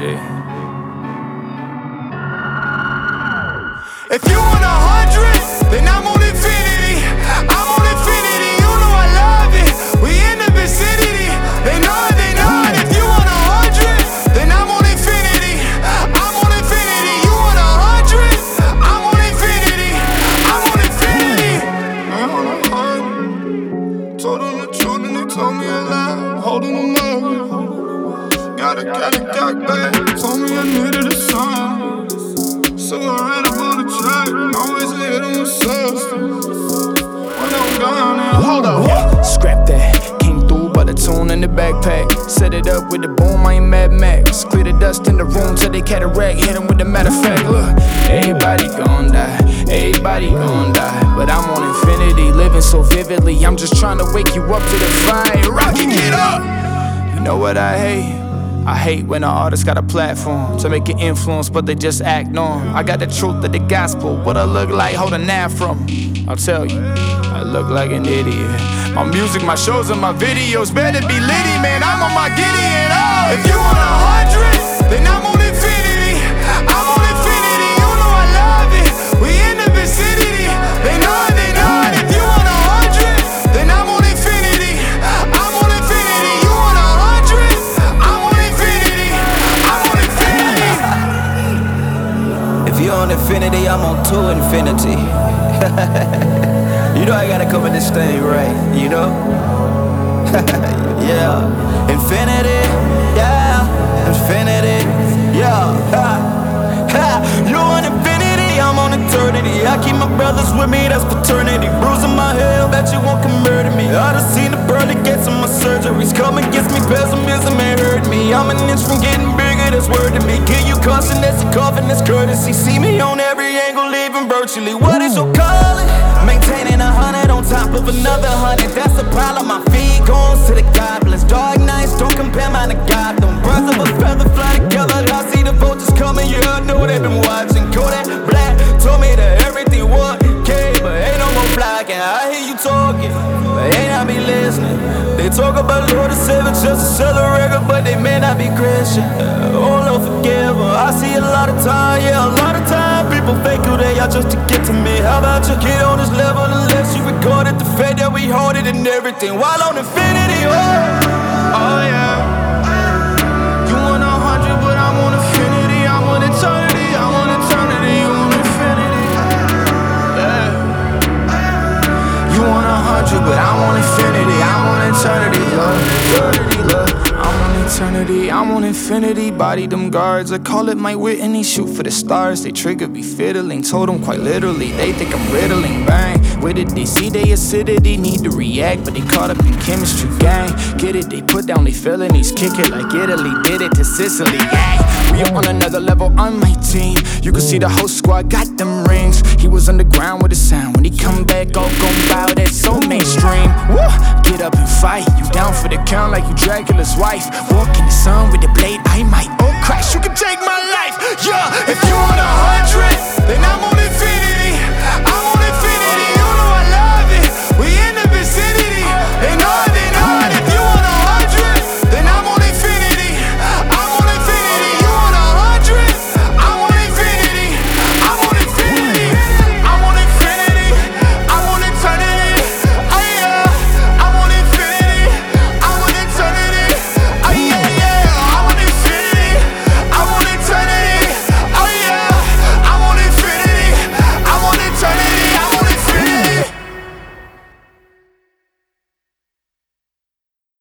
G. If you want 100, then I'm on infinity. I'm on infinity, you know I love it. We in the vicinity, they know it, they know it. If you want 100, then I'm on infinity. I'm on infinity, you want 100? I'm on infinity, I'm on infinity. I'm on 100. Told them the truth and they told me a lie. Holding them up. Got a cock back. Told me I needed a sign. So I ran up on the track, always hit on the substance. When I'm gone, now hold up. Scrap that, came through by the tune in the backpack. Set it up with the boom, I ain't Mad Max. Clear the dust in the room till they cataract. Hit them with the matter of fact, look. Everybody gon' die, everybody gon' die. But I'm on infinity, living so vividly. I'm just trying to wake you up to the fight. Rocky, get up! You know what I hate? I hate when an artist got a platform to make an influence, but they just act norm. I got the truth of the gospel, what I look like holding that from. I'll tell you, I look like an idiot. My music, my shows, and my videos better be litty, man. I'm on my Gideon. Oh, if you want 100, then I'm on infinity. I'm on infinity, you know I love it. We in the vicinity, they know it, they know it. If you want 100, then I'm on infinity. I'm on infinity, you want 100? I'm on infinity, I'm on infinity. If you're on infinity, I'm on to infinity. You know I gotta come in this thing right, you know? Yeah, infinity, yeah, infinity, yeah. You're on infinity, I'm on eternity. I keep my brothers with me, that's paternity. Bruising my heel, bet you won't come murder me. I done seen the pearly gates of my surgeries. Come against me, pessimism ain't hurt me. I'm an inch from getting bigger, that's word to me. Give you caution, that's a coffin, that's courtesy. See me on every angle, leaving virtually. What is your calling? Maintaining 100 on top of another 100. That's the problem, my feet goes to the goblins. Dark nights, don't compare mine to Gotham. Birds of a feather fly together. I see the vultures coming, yeah, I know they've been watching. Kodak Black told me that everything was okay, but ain't no more blocking. I hear you talking, but ain't I be listening. They talk about Lord and Savior just to sell a record, but they may not be Christian. Oh Lord, forgive her. I see a lot of time, yeah, a lot of time. People fake who they are just to get to me. How about you get on this level unless you recorded the fact that we hold it and everything while on infinity? Oh yeah. You want 100, but I'm on infinity. I'm on eternity. I'm on eternity. You on infinity. Yeah. You want 100, but I'm on infinity. I'm on eternity. Eternity, love. I'm on eternity, I'm on infinity. Body them guards, I call it my Whitney. Shoot for the stars, they trigger be fiddling. Told them quite literally, they think I'm riddling. Bang, where did they see their acidity? Need to react, but they caught up in chemistry. Gang, get it, they put down their felonies. Kick it like Italy, did it to Sicily. Gang, we are on another level on my team. You can see the whole squad got them rings. He was underground with the sound. When he come back, all gon' bow, that's so mainstream. Woo, get up and fight. You down for the count like you Dracula's wife. Walk in the sun with the blade, I might. Oh Christ, you can take my life. Yeah, if you want 100, then I'm on infinity.